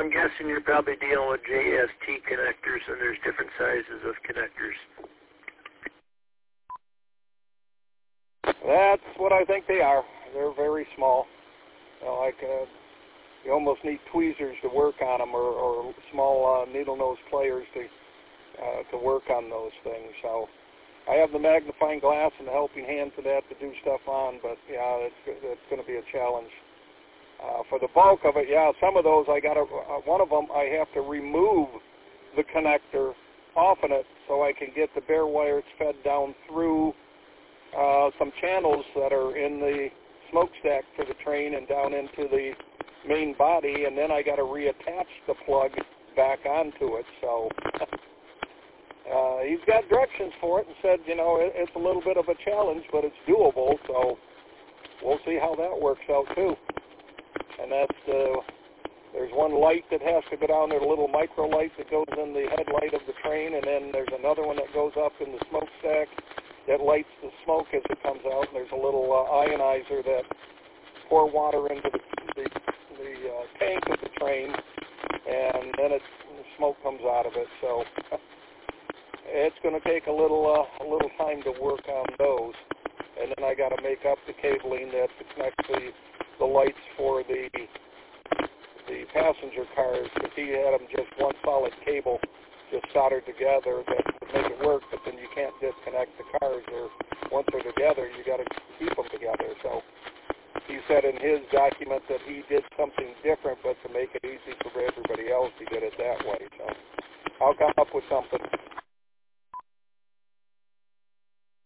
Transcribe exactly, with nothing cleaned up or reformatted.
I'm guessing you're probably dealing with J S T connectors, and there's different sizes of connectors. That's what I think they are. They're very small. You know, like uh, you almost need tweezers to work on them, or, or small uh, needle nose pliers to uh, to work on those things. So I have the magnifying glass and the helping hand for that to do stuff on, but yeah, it's it's going to be a challenge. Uh, for the bulk of it, yeah, some of those I got to, uh, one of them I have to remove the connector off of it so I can get the bare wires fed down through uh, some channels that are in the smokestack for the train and down into the main body, and then I got to reattach the plug back onto it. So uh, he's got directions for it and said, you know, it, it's a little bit of a challenge, but it's doable. So we'll see how that works out too. And that's uh, there's one light that has to go down there, a little micro light that goes in the headlight of the train, and then there's another one that goes up in the smokestack that lights the smoke as it comes out. And there's a little uh, ionizer that pour water into the the, the uh, tank of the train, and then it, the smoke comes out of it. So it's going to take a little uh, a little time to work on those. And then I got to make up the cabling that connects the the lights for the the passenger cars, because he had them just one solid cable just soldered together that would make it work, but then you can't disconnect the cars, or once they're together, you got to keep them together. So he said in his document that he did something different, but to make it easy for everybody else, he did it that way. So I'll come up with something.